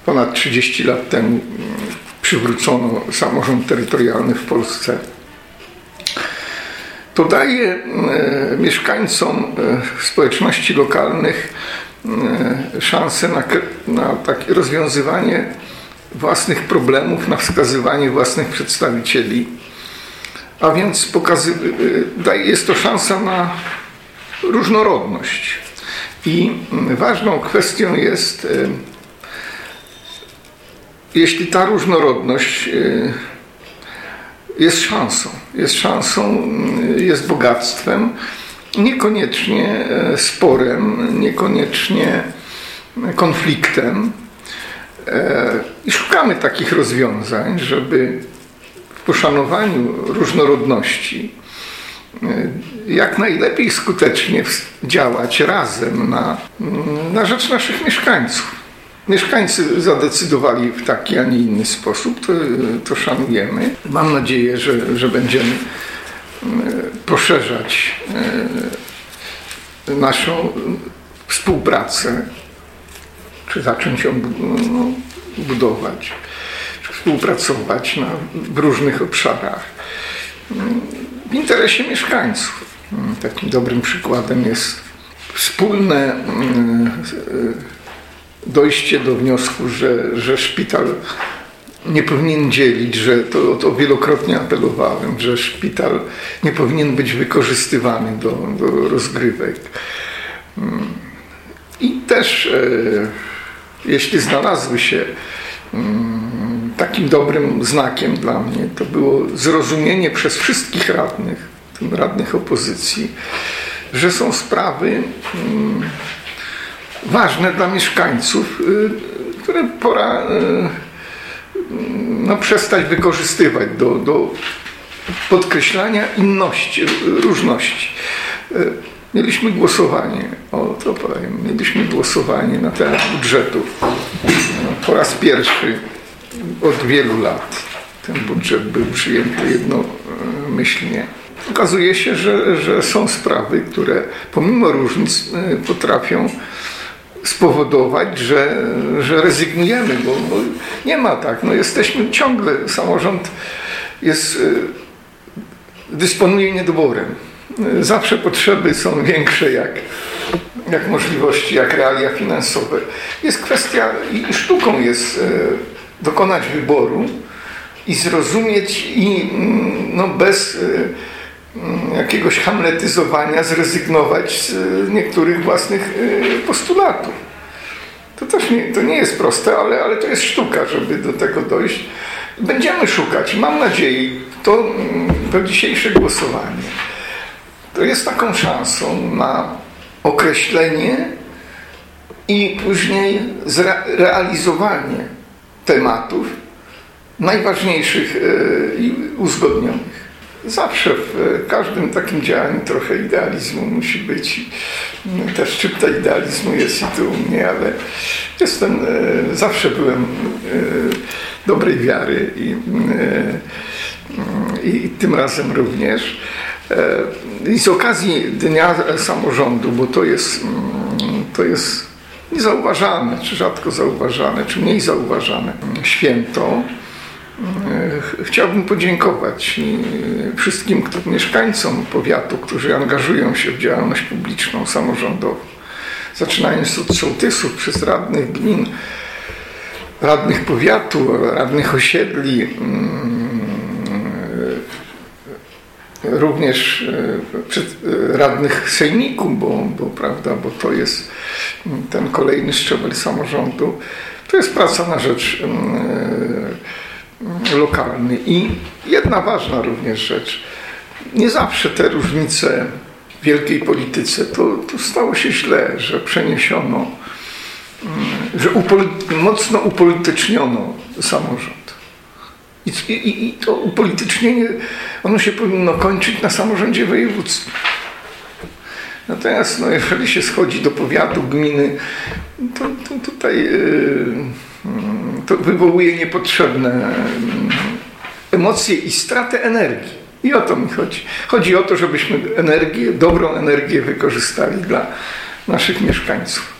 ponad 30 lat temu przywrócono samorząd terytorialny w Polsce. To daje mieszkańcom społeczności lokalnych szansę na takie rozwiązywanie własnych problemów, na wskazywanie własnych przedstawicieli. A więc jest to szansa na różnorodność. I ważną kwestią jest, jeśli ta różnorodność jest szansą, jest bogactwem, niekoniecznie sporem, niekoniecznie konfliktem. I szukamy takich rozwiązań, żeby w poszanowaniu różnorodności jak najlepiej skutecznie działać razem na rzecz naszych mieszkańców. Mieszkańcy zadecydowali w taki, a nie inny sposób, to szanujemy. Mam nadzieję, że będziemy poszerzać naszą współpracę, czy zacząć ją budować, czy współpracować w różnych obszarach w interesie mieszkańców. Takim dobrym przykładem jest wspólne dojście do wniosku, że szpital nie powinien dzielić, że to wielokrotnie apelowałem, że szpital nie powinien być wykorzystywany do rozgrywek. I też jeśli znalazły się takim dobrym znakiem dla mnie, to było zrozumienie przez wszystkich radnych, w tym radnych opozycji, że są sprawy ważne dla mieszkańców, które pora przestać wykorzystywać do podkreślania inności, różności. Mieliśmy głosowanie, mieliśmy głosowanie na temat budżetu po raz pierwszy od wielu lat. Ten budżet był przyjęty jednomyślnie. Okazuje się, że są sprawy, które pomimo różnic potrafią spowodować, że rezygnujemy, bo nie ma tak. Jesteśmy ciągle, samorząd dysponuje niedoborem. Zawsze potrzeby są większe jak możliwości, jak realia finansowe. Jest kwestia i sztuką jest dokonać wyboru i zrozumieć i bez jakiegoś hamletyzowania zrezygnować z niektórych własnych postulatów. To nie jest proste, ale to jest sztuka, żeby do tego dojść. Będziemy szukać. Mam nadzieję, to dzisiejsze głosowanie to jest taką szansą na określenie i później zrealizowanie tematów najważniejszych i uzgodnionych. Zawsze w każdym takim działaniu trochę idealizmu musi być. Też szczypta idealizmu jest i tu u mnie, ale zawsze byłem dobrej wiary i tym razem również. I z okazji Dnia Samorządu, bo to jest niezauważane, czy rzadko zauważane, czy mniej zauważane święto, chciałbym podziękować wszystkim mieszkańcom powiatu, którzy angażują się w działalność publiczną, samorządową. Zaczynając od sołtysów, przez radnych gmin, radnych powiatu, radnych osiedli, również radnych sejmiku, bo to jest ten kolejny szczebel samorządu. To jest praca na rzecz lokalny. I jedna ważna również rzecz. Nie zawsze te różnice w wielkiej polityce to stało się źle, że przeniesiono, że mocno upolityczniono samorząd. I to upolitycznienie, ono się powinno kończyć na samorządzie województwa. Natomiast jeżeli się schodzi do powiatu, gminy, to tutaj to wywołuje niepotrzebne emocje i stratę energii. I o to mi chodzi. Chodzi o to, żebyśmy dobrą energię wykorzystali dla naszych mieszkańców.